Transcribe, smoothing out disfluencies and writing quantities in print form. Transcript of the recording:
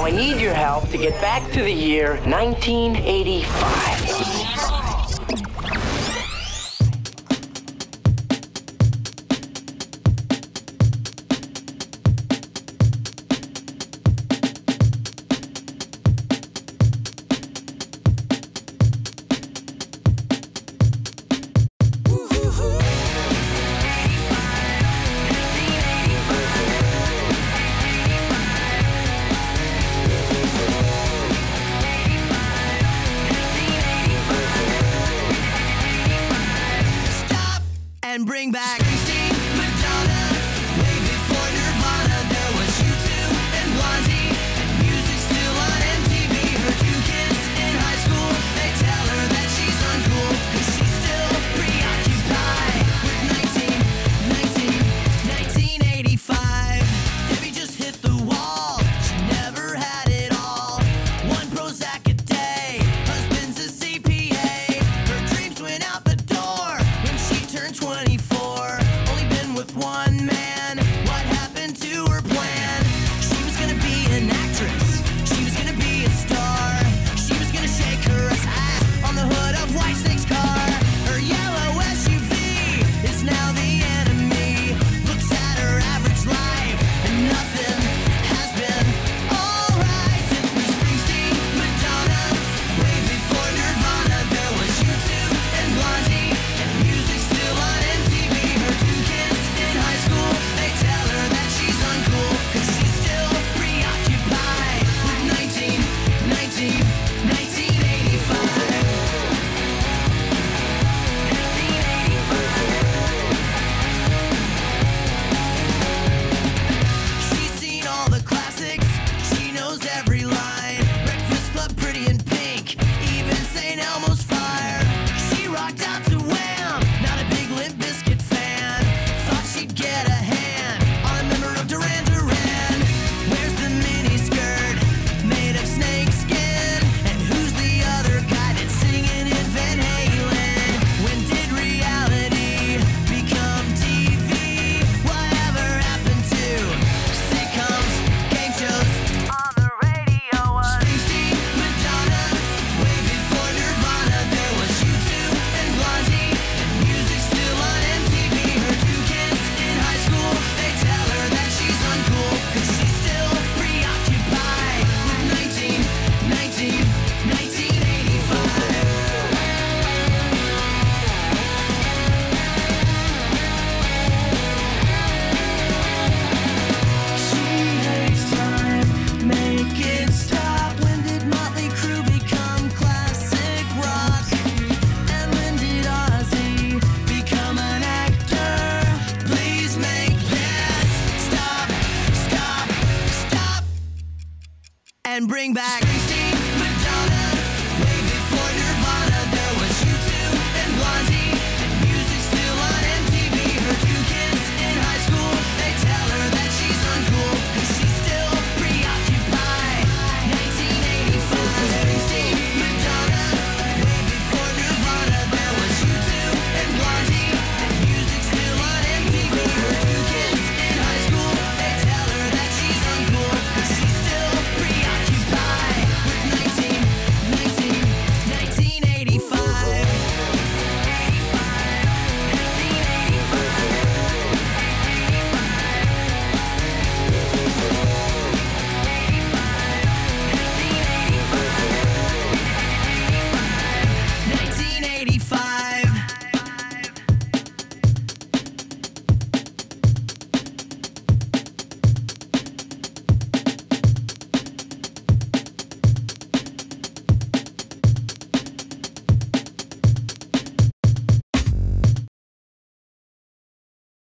I need your help to get back to the year 1985. And bring back Christine, Madonna. Way before Nirvana, there was U2 and Blondie. And music still on MTV. Her two kids in high school, they tell her that she's uncool, 'cause she's still preoccupied with 1985. Debbie just hit the wall. She never had it all. One Prozac a day, husband's a CPA. Her dreams went out the door when she turned 24. Only been with one man. What happened to her plan? She was gonna be an actress. She was gonna be a star. She was gonna shake her ass on the hood of Whitesnake's car. Her yellow SUV is now the enemy. Looks at her average life and nothing has been alright since Bruce Springsteen, Madonna. Way before Nirvana, there was U2 and Blondie. And music still on MTV. Her two kids in high school, they tell her that she's uncool, 'cause she's still preoccupied with 1985. She's seen all the classics, she knows every line. Breakfast Club, Pretty in Pink, even St. Elmo's Fire. She rocked out to Wham, not a big Limp Bizkit fan. Thought she'd get a hand on a member of Duran Duran. Where's the mini skirt made of snakeskin? And who's the other guy that's singing in Van Halen? When did reality become TV? Whatever happened to sitcoms, game shows on the radio? Springsteen, Madonna. Way before Nirvana, there was U2 and Blondie. And music still on MTV. Her two kids in high school, they tell her that she's uncool, 'cause she's still preoccupied with 1985. She hates time, make it stop. When did Motley Crue become classic rock? And when did Ozzy become an actor? Please make this stop, and bring back